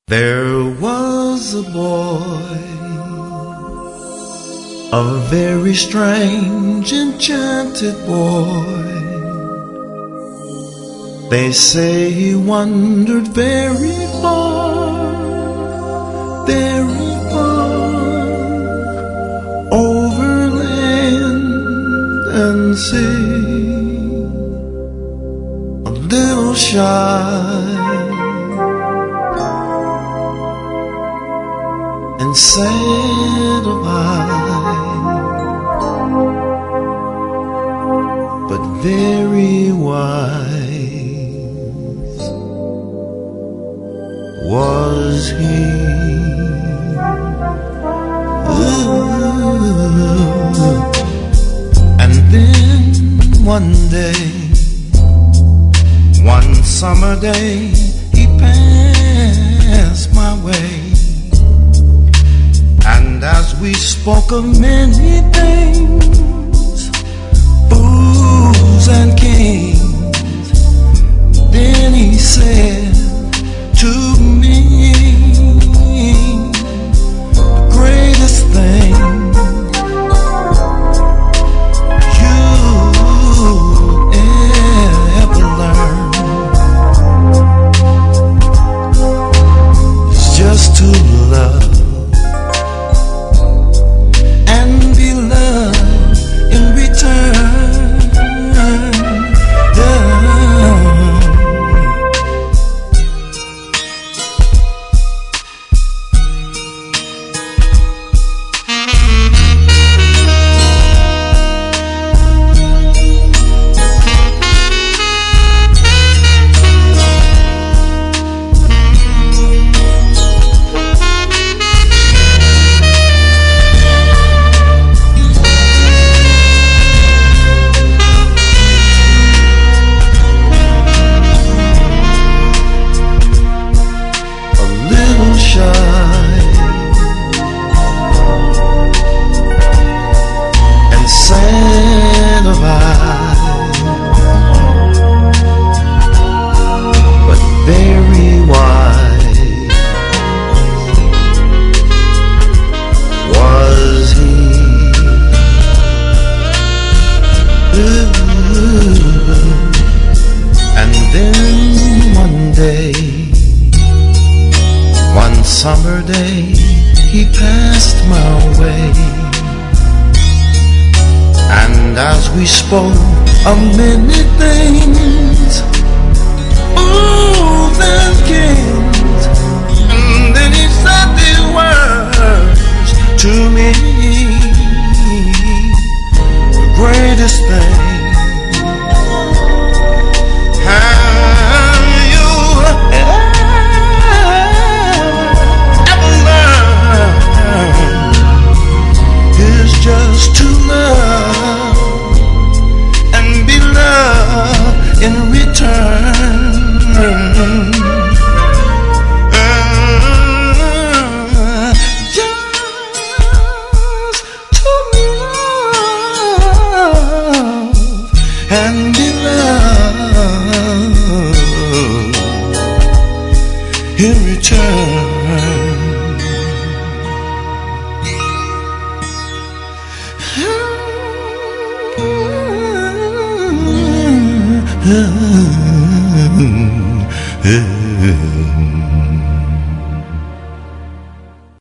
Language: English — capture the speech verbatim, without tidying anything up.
There was a boy, a very strange, enchanted boy. They say he wandered very far, very far, over land and sea, a little shy and sad of eye, but very wise was he. Ooh. And then one day, one summer day, he passed my way. And as we spoke of many things, fools and kings, then he said to me, the greatest thing you ever learned is just to love summer day, he passed my way. And as we spoke of many things, fools and kings, and then he said these words to me, the greatest thing just to love and be loved in return. Uh, just to love and be loved in return. Uh, uh, uh.